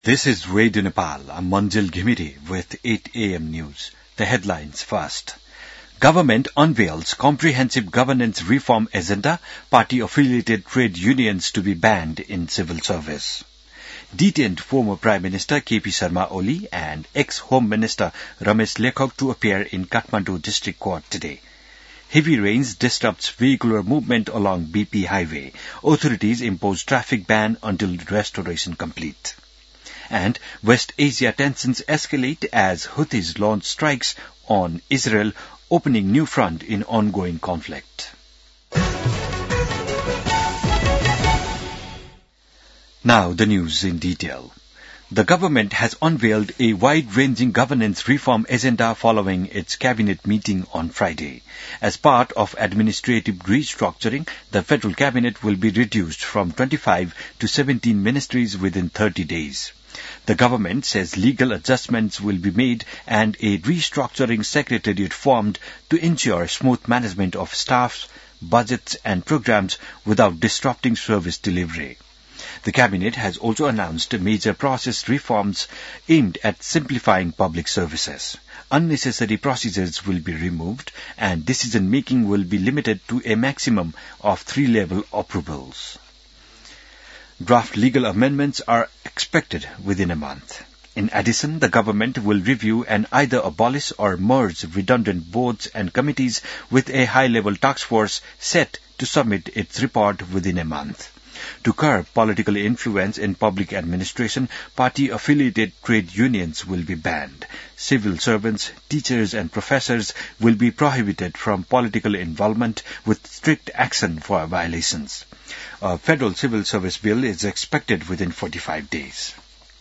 This is Radio Nepal. I'm Manjil Ghimiri with 8 a.m. news. The headlines first. Government unveils comprehensive governance reform agenda, party-affiliated trade unions to be banned in civil service. Detained former Prime Minister KP Sharma Oli and ex-Home Minister Ramesh Lekhak to appear in Kathmandu District Court today. Heavy rains disrupts vehicular movement along BP Highway. Authorities impose traffic ban until restoration complete. And West Asia tensions escalate as Houthis launch strikes on Israel, opening new front in ongoing conflict. Now the news in detail. The government has unveiled a wide-ranging governance reform agenda following its cabinet meeting on Friday. As part of administrative restructuring, the federal cabinet will be reduced from 25 to 17 ministries within 30 days. The government says legal adjustments will be made and a restructuring secretariat formed to ensure smooth management of staffs, budgets and programs without disrupting service delivery. The cabinet has also announced major process reforms aimed at simplifying public services. Unnecessary procedures will be removed and decision-making will be limited to a maximum of 3-level approvals. Draft legal amendments are expected within a month. In addition, the government will review and either abolish or merge redundant boards and committees with a high-level task force set to submit its report within a month. To curb political influence in public administration, party-affiliated trade unions will be banned. Civil servants, teachers and professors will be prohibited from political involvement with strict action for violations. A federal civil service bill is expected within 45 days.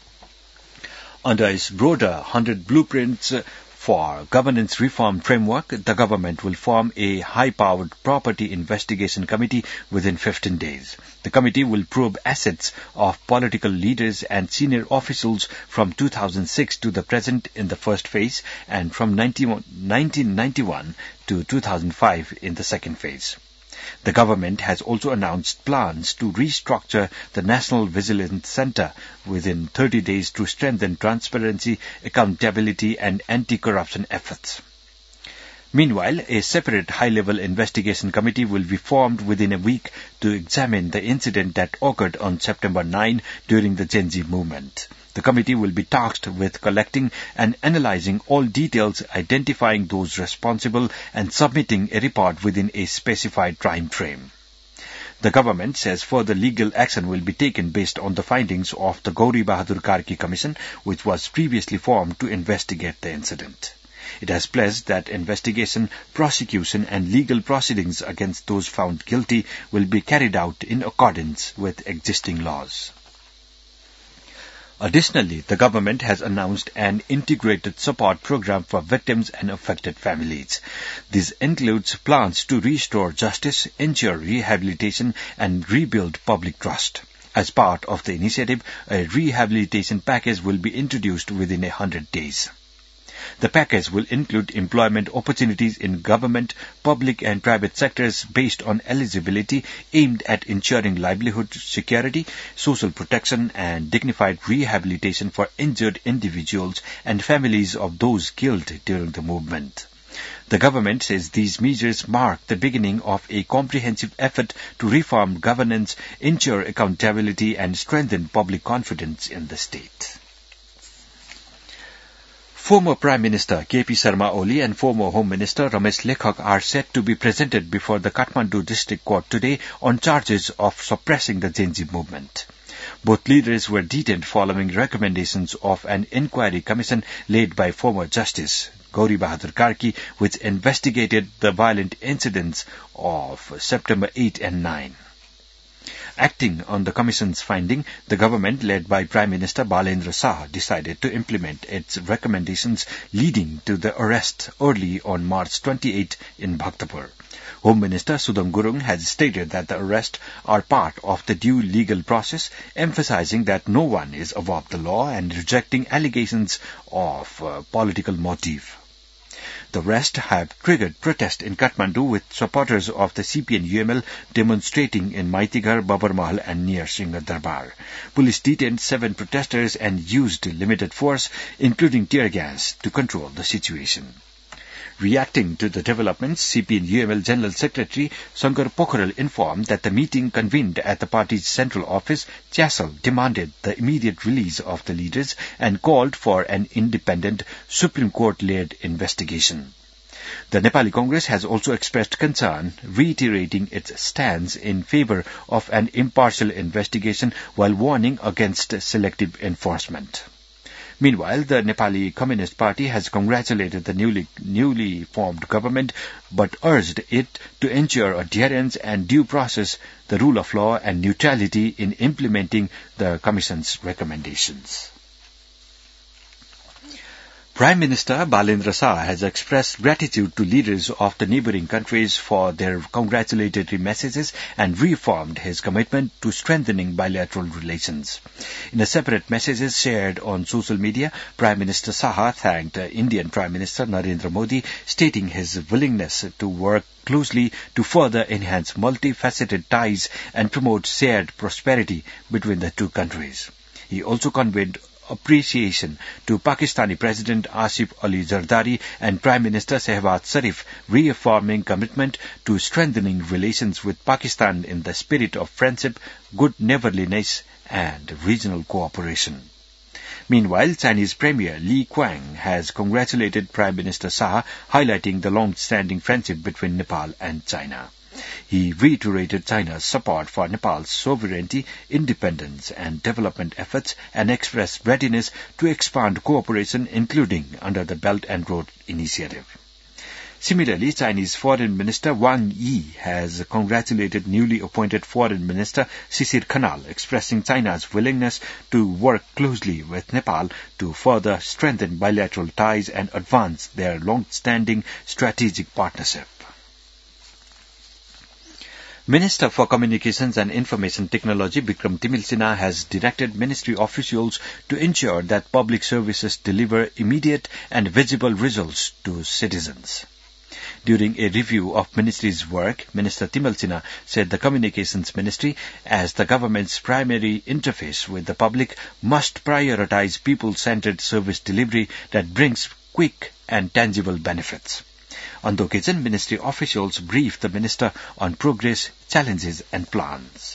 Under its broader 100 blueprints for governance reform framework, the government will form a high-powered property investigation committee within 15 days. The committee will probe assets of political leaders and senior officials from 2006 to the present in the first phase and from 1991 to 2005 in the second phase. The government has also announced plans to restructure the National Vigilance Centre within 30 days to strengthen transparency, accountability and anti-corruption efforts. Meanwhile, a separate high-level investigation committee will be formed within a week to examine the incident that occurred on September 9 during the Gen Z movement. The committee will be tasked with collecting and analyzing all details, identifying those responsible, and submitting a report within a specified time frame. The government says further legal action will be taken based on the findings of the Gauri Bahadur Karki Commission, which was previously formed to investigate the incident. It has pledged that investigation, prosecution and legal proceedings against those found guilty will be carried out in accordance with existing laws. Additionally, the government has announced an integrated support program for victims and affected families. This includes plans to restore justice, ensure rehabilitation, and rebuild public trust. As part of the initiative, a rehabilitation package will be introduced within 100 days. The package will include employment opportunities in government, public and private sectors based on eligibility aimed at ensuring livelihood security, social protection and dignified rehabilitation for injured individuals and families of those killed during the movement. The government says these measures mark the beginning of a comprehensive effort to reform governance, ensure accountability and strengthen public confidence in the state. Former Prime Minister KP Sharma Oli and former Home Minister Ramesh Lekhak are set to be presented before the Kathmandu District Court today on charges of suppressing the Gen Z movement. Both leaders were detained following recommendations of an inquiry commission led by former Justice Gauri Bahadur Karki, which investigated the violent incidents of September 8 and 9. Acting on the Commission's finding, the government, led by Prime Minister Balendra Shah, decided to implement its recommendations, leading to the arrest early on March 28 in Bhaktapur. Home Minister Sudham Gurung has stated that the arrests are part of the due legal process, emphasizing that no one is above the law and rejecting allegations of political motive. The arrests have triggered protest in Kathmandu, with supporters of the CPN-UML demonstrating in Maitighar, Babarmahal and near Singh Darbar. Police detained 7 protesters and used limited force, including tear gas, to control the situation. Reacting to the developments, CPN-UML General Secretary Shankar Pokharel informed that the meeting convened at the party's central office, Chasal, demanded the immediate release of the leaders and called for an independent Supreme Court-led investigation. The Nepali Congress has also expressed concern, reiterating its stance in favor of an impartial investigation while warning against selective enforcement. Meanwhile, the Nepali Communist Party has congratulated the newly formed government, but urged it to ensure adherence and due process, the rule of law and neutrality in implementing the Commission's recommendations. Prime Minister Balendra Shah has expressed gratitude to leaders of the neighbouring countries for their congratulatory messages and reaffirmed his commitment to strengthening bilateral relations. In a separate message shared on social media, Prime Minister Shah thanked Indian Prime Minister Narendra Modi, stating his willingness to work closely to further enhance multifaceted ties and promote shared prosperity between the two countries. He also conveyed appreciation to Pakistani President Asif Ali Zardari and Prime Minister Shehbaz Sharif, reaffirming commitment to strengthening relations with Pakistan in the spirit of friendship, good neighborliness and regional cooperation. Meanwhile, Chinese Premier Li Qiang has congratulated Prime Minister Shah, highlighting the long-standing friendship between Nepal and China. He reiterated China's support for Nepal's sovereignty, independence and development efforts and expressed readiness to expand cooperation, including under the Belt and Road Initiative. Similarly, Chinese Foreign Minister Wang Yi has congratulated newly appointed Foreign Minister Shishir Khanal, expressing China's willingness to work closely with Nepal to further strengthen bilateral ties and advance their long-standing strategic partnership. Minister for Communications and Information Technology Bikram Timilsina has directed ministry officials to ensure that public services deliver immediate and visible results to citizens. During a review of ministry's work, Minister Timilsina said the Communications Ministry, as the government's primary interface with the public, must prioritize people-centered service delivery that brings quick and tangible benefits. On the occasion, ministry officials briefed the minister on progress, challenges and plans.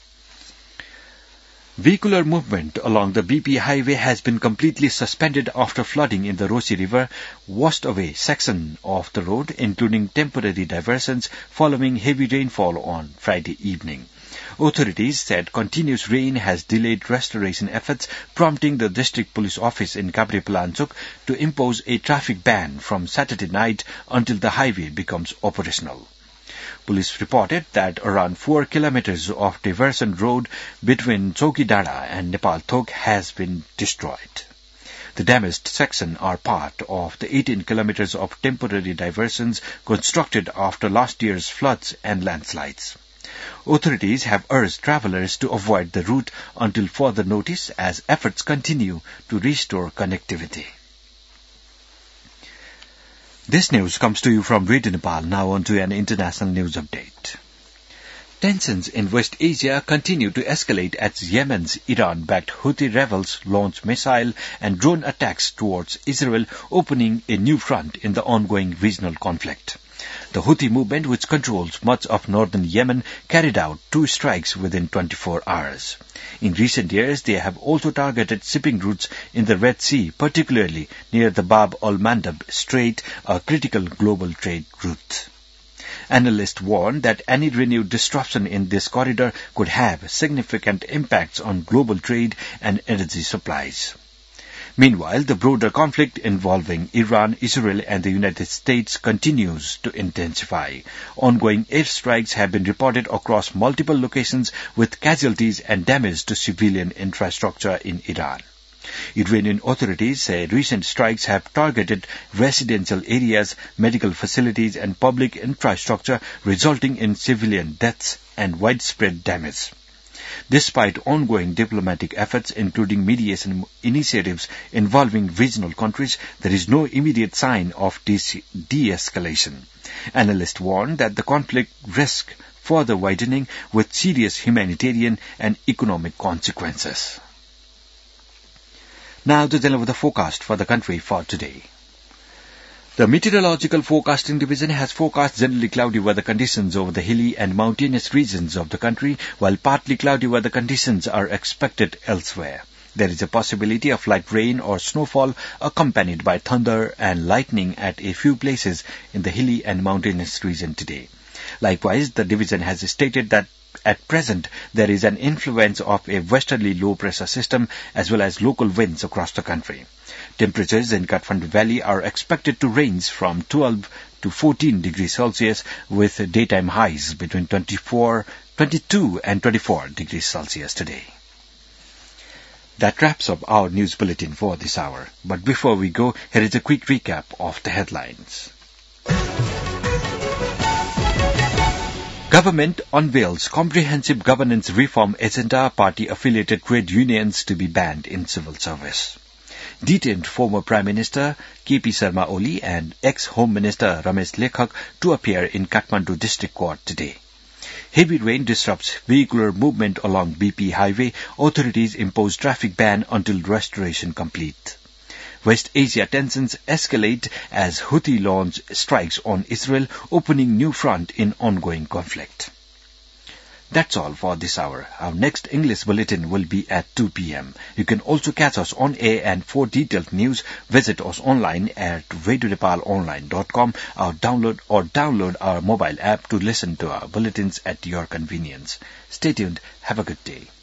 Vehicular movement along the BP highway has been completely suspended after flooding in the Roshi River washed away section of the road, including temporary diversions following heavy rainfall on Friday evening. Authorities said continuous rain has delayed restoration efforts, prompting the District Police Office in Kapripalanchok to impose a traffic ban from Saturday night until the highway becomes operational. Police reported that around 4 kilometers of diversion road between Chowkidara and Nepal Thok has been destroyed. The damaged section are part of the 18 kilometers of temporary diversions constructed after last year's floods and landslides. Authorities have urged travelers to avoid the route until further notice as efforts continue to restore connectivity. This news comes to you from Radio Nepal. Now on to an international news update. Tensions in West Asia continue to escalate as Yemen's Iran-backed Houthi rebels launch missile and drone attacks towards Israel, opening a new front in the ongoing regional conflict. The Houthi movement, which controls much of northern Yemen, carried out 2 strikes within 24 hours. In recent years, they have also targeted shipping routes in the Red Sea, particularly near the Bab al-Mandab Strait, a critical global trade route. Analysts warn that any renewed disruption in this corridor could have significant impacts on global trade and energy supplies. Meanwhile, the broader conflict involving Iran, Israel and the United States continues to intensify. Ongoing airstrikes have been reported across multiple locations with casualties and damage to civilian infrastructure in Iran. Iranian authorities say recent strikes have targeted residential areas, medical facilities and public infrastructure, resulting in civilian deaths and widespread damage. Despite ongoing diplomatic efforts, including mediation initiatives involving regional countries, there is no immediate sign of de-escalation. Analysts warn that the conflict risks further widening with serious humanitarian and economic consequences. Now to tell over the forecast for the country for today. The Meteorological Forecasting Division has forecast generally cloudy weather conditions over the hilly and mountainous regions of the country, while partly cloudy weather conditions are expected elsewhere. There is a possibility of light rain or snowfall accompanied by thunder and lightning at a few places in the hilly and mountainous region today. Likewise, the division has stated that at present there is an influence of a westerly low-pressure system as well as local winds across the country. Temperatures in Kathmandu Valley are expected to range from 12 to 14 degrees Celsius with daytime highs between 22 and 24 degrees Celsius today. That wraps up our news bulletin for this hour. But before we go, here is a quick recap of the headlines. Government unveils comprehensive governance reform agenda, party-affiliated trade unions to be banned in civil service. Detained former Prime Minister K.P. Sharma Oli and ex-Home Minister Ramesh Lekhak to appear in Kathmandu District Court today. Heavy rain disrupts vehicular movement along BP Highway. Authorities impose traffic ban until restoration complete. West Asia tensions escalate as Houthi launch strikes on Israel, opening new front in ongoing conflict. That's all for this hour. Our next English bulletin will be at 2 p.m. You can also catch us on air, and for detailed news, visit us online at radionepalonline.com or download our mobile app to listen to our bulletins at your convenience. Stay tuned. Have a good day.